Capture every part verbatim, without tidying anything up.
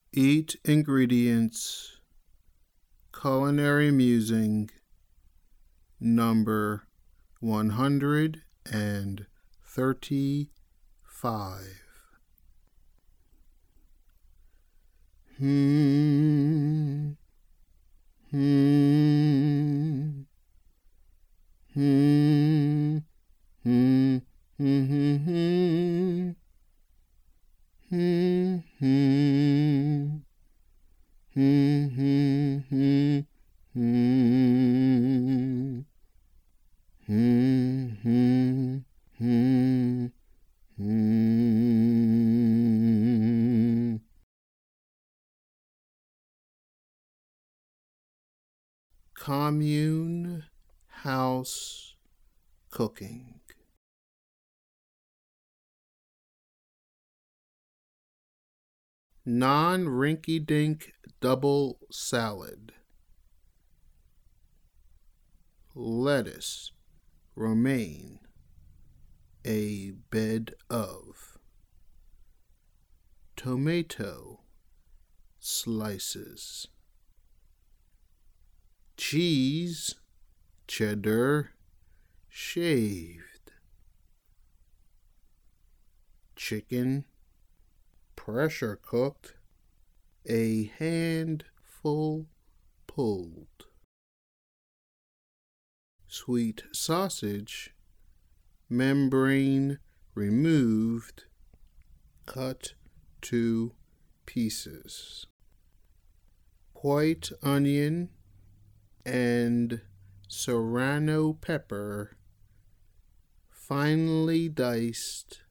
Eat ingredients, culinary musing, number one hundred thirty-five. Hmm, hmm, hmm, hmm, hmm, hmm, hmm. Hmm, hmm, hmm, hmm, hmm, hmm, hmm, hmm, hmm, hmm. Commune house cooking. Non-rinky-dink double salad. Lettuce, romaine, a bed of. Tomato, slices. Cheese, cheddar, shaved. Chicken, pressure cooked, a handful pulled. Sweet sausage, membrane removed, cut to pieces. White onion and serrano pepper, finely diced,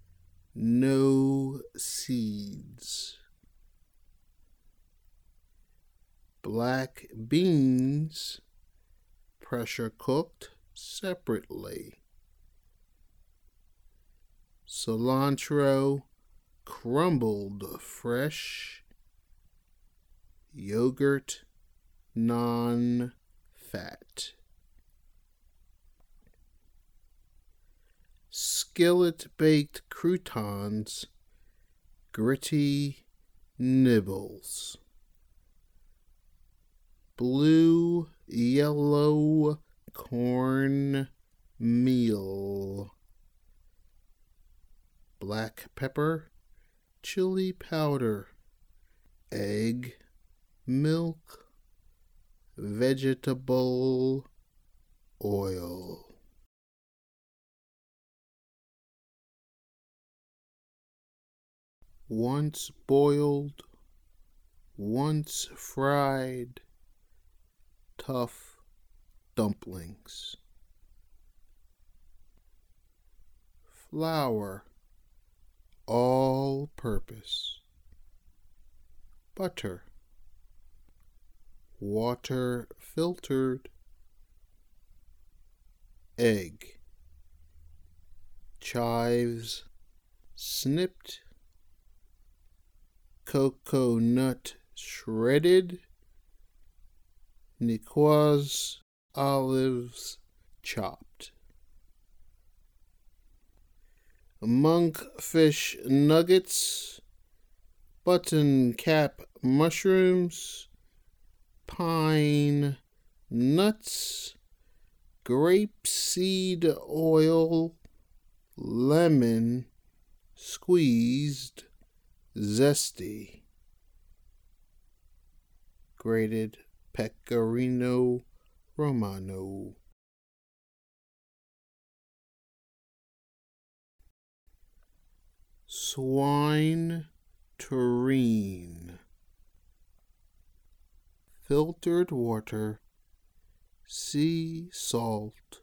no seeds. Black beans, pressure cooked separately. Cilantro, crumbled fresh. Yogurt, non-fat. Skillet-baked croutons, gritty nibbles. Blue yellow corn meal. Black pepper, chili powder, egg, milk, vegetable oil. Once boiled, once fried, tough dumplings. Flour, all-purpose. Butter, water filtered. Egg, chives snipped. Cocoa nut shredded. Nicoise olives chopped. Monkfish nuggets, button cap mushrooms, pine nuts, grapeseed oil, lemon squeezed, zesty. Grated pecorino romano. Swine tureen. Filtered water, sea salt,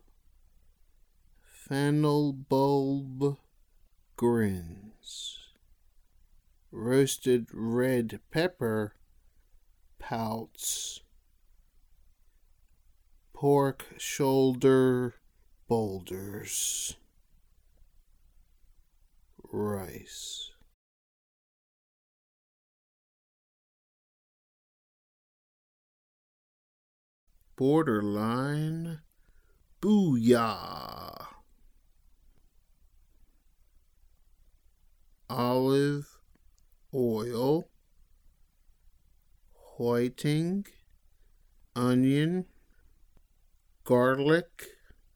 fennel bulb grins. Roasted red pepper, pouts. Pork shoulder boulders. Rice. Borderline booyah. Olive oil, whiting, onion, garlic,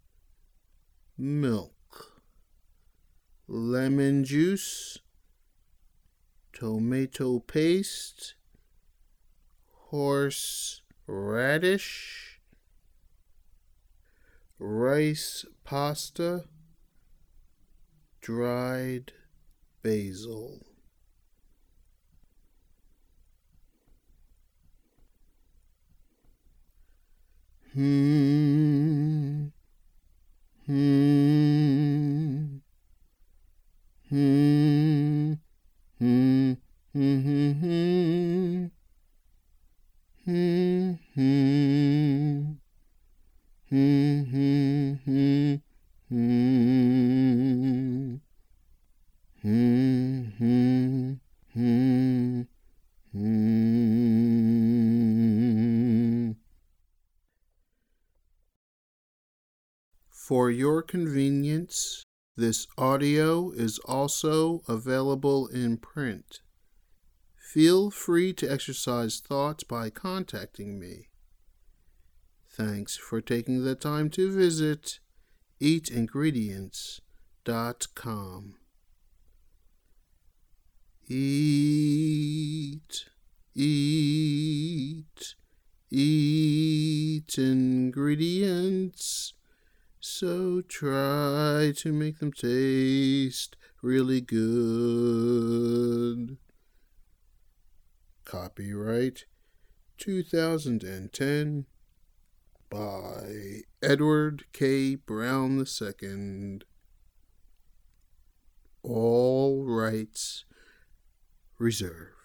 milk, lemon juice, tomato paste, horse radish, rice pasta, dried basil. Hmm. Hmm. Hmm. Hmm. Hmm. Hmm. Hmm. Hmm. Hmm. Hmm. Hmm. Hmm. Hmm. Hmm. Hmm. For your convenience, this audio is also available in print. Feel free to exercise thought by contacting me. Thanks for taking the time to visit eat ingredients dot com. Eat, eat, eat ingredients. So try to make them taste really good. Copyright two thousand ten by Edward K. Brown the Second. All rights reserved.